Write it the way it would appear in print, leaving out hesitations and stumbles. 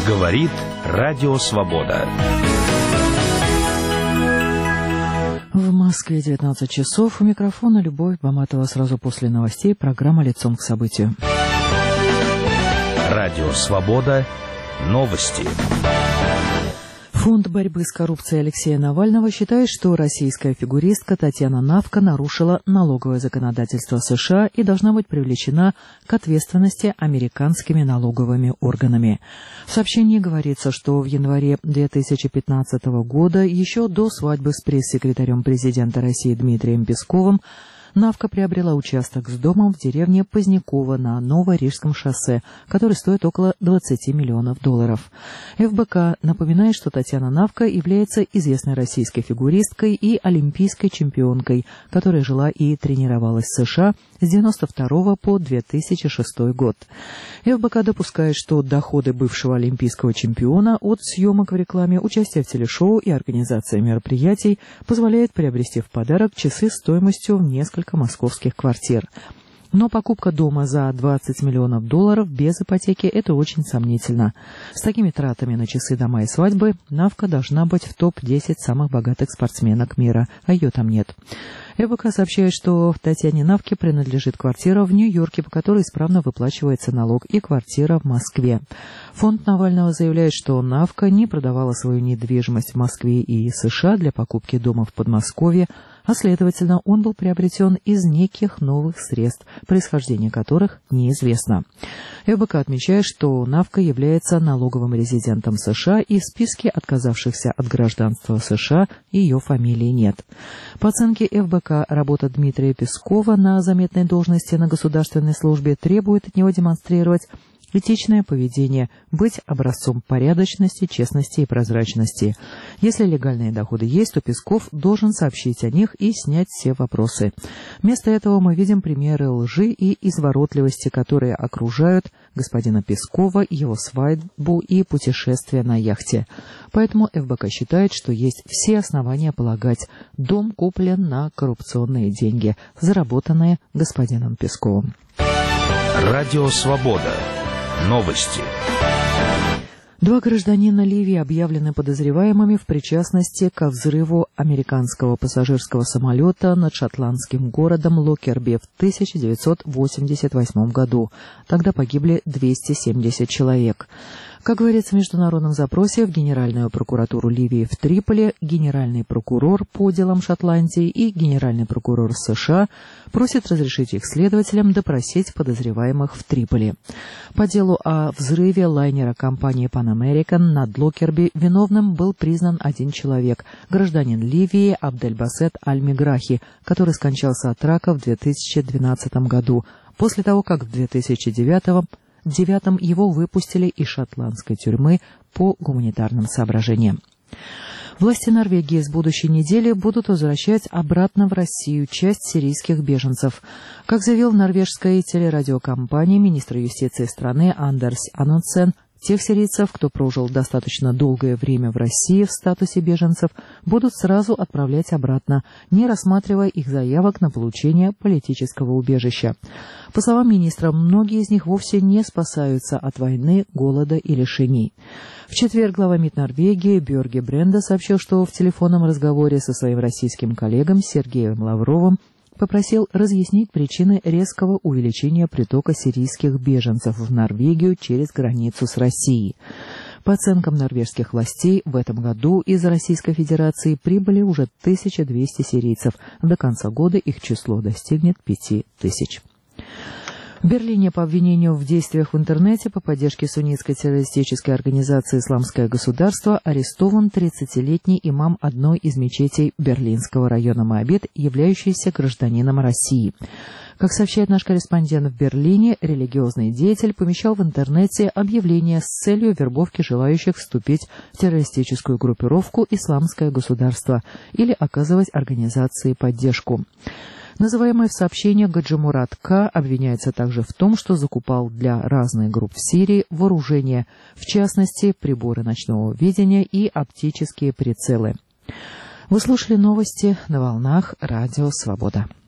Говорит Радио Свобода. В Москве 19 часов. У микрофона Любовь Баматова. Сразу после новостей программа «Лицом к событию». Радио Свобода. Новости. Фонд борьбы с коррупцией Алексея Навального считает, что российская фигуристка Татьяна Навка нарушила налоговое законодательство США и должна быть привлечена к ответственности американскими налоговыми органами. В сообщении говорится, что в январе 2015 года, еще до свадьбы с пресс-секретарем президента России Дмитрием Песковым, Навка приобрела участок с домом в деревне Поздняково на Новорижском шоссе, который стоит около $20 миллионов. ФБК напоминает, что Татьяна Навка является известной российской фигуристкой и олимпийской чемпионкой, которая жила и тренировалась в США с 1992 по 2006 год. ФБК допускает, что доходы бывшего олимпийского чемпиона от съемок в рекламе, участия в телешоу и организации мероприятий позволяет приобрести в подарок часы стоимостью в несколько московских квартир. Но покупка дома за $20 миллионов без ипотеки – это очень сомнительно. С такими тратами на часы, дома и свадьбы Навка должна быть в топ-10 самых богатых спортсменок мира, а ее там нет. ФБК сообщает, что Татьяне Навке принадлежит квартира в Нью-Йорке, по которой исправно выплачивается налог, и квартира в Москве. Фонд Навального заявляет, что Навка не продавала свою недвижимость в Москве и США для покупки дома в Подмосковье, а, следовательно, он был приобретен из неких новых средств, происхождение которых неизвестно. ФБК отмечает, что Навка является налоговым резидентом США, и в списке отказавшихся от гражданства США ее фамилии нет. По оценке ФБК, работа Дмитрия Пескова на заметной должности на государственной службе требует от него демонстрировать этичное поведение, быть образцом порядочности, честности и прозрачности. Если легальные доходы есть, то Песков должен сообщить о них и снять все вопросы. Вместо этого мы видим примеры лжи и изворотливости, которые окружают господина Пескова, его свадьбу и путешествие на яхте. Поэтому ФБК считает, что есть все основания полагать, дом куплен на коррупционные деньги, заработанные господином Песковым. Радио Свобода. Новости. 2 гражданина Ливии объявлены подозреваемыми в причастности ко взрыву американского пассажирского самолета над шотландским городом Локерби в 1988 году. Тогда погибли 270 человек. Как говорится в международном запросе, в Генеральную прокуратуру Ливии в Триполи генеральный прокурор по делам Шотландии и генеральный прокурор США просят разрешить их следователям допросить подозреваемых в Триполи. По делу о взрыве лайнера компании Pan American над Локерби виновным был признан один человек, гражданин Ливии Абдельбасет Аль-Миграхи, который скончался от рака в 2012 году, после того, как в 2009 его выпустили из шотландской тюрьмы по гуманитарным соображениям. Власти Норвегии с будущей недели будут возвращать обратно в Россию часть сирийских беженцев. Как заявил в норвежской телерадиокомпании министр юстиции страны Андерс Анундсен, тех сирийцев, кто прожил достаточно долгое время в России в статусе беженцев, будут сразу отправлять обратно, не рассматривая их заявок на получение политического убежища. По словам министра, многие из них вовсе не спасаются от войны, голода и лишений. В четверг глава МИД Норвегии Бьорге Бренда сообщил, что в телефонном разговоре со своим российским коллегой Сергеем Лавровым попросил разъяснить причины резкого увеличения притока сирийских беженцев в Норвегию через границу с Россией. По оценкам норвежских властей, в этом году из Российской Федерации прибыли уже 1200 сирийцев. До конца года их число достигнет 5000. В Берлине по обвинению в действиях в интернете по поддержке суннитской террористической организации «Исламское государство» арестован 30-летний имам одной из мечетей берлинского района Моабит, являющийся гражданином России. Как сообщает наш корреспондент в Берлине, религиозный деятель помещал в интернете объявления с целью вербовки желающих вступить в террористическую группировку «Исламское государство» или оказывать организации поддержку. Называемый в сообщениях Гаджимурад К. обвиняется также в том, что закупал для разных групп в Сирии вооружение, в частности, приборы ночного видения и оптические прицелы. Вы слушали новости на волнах Радио Свобода.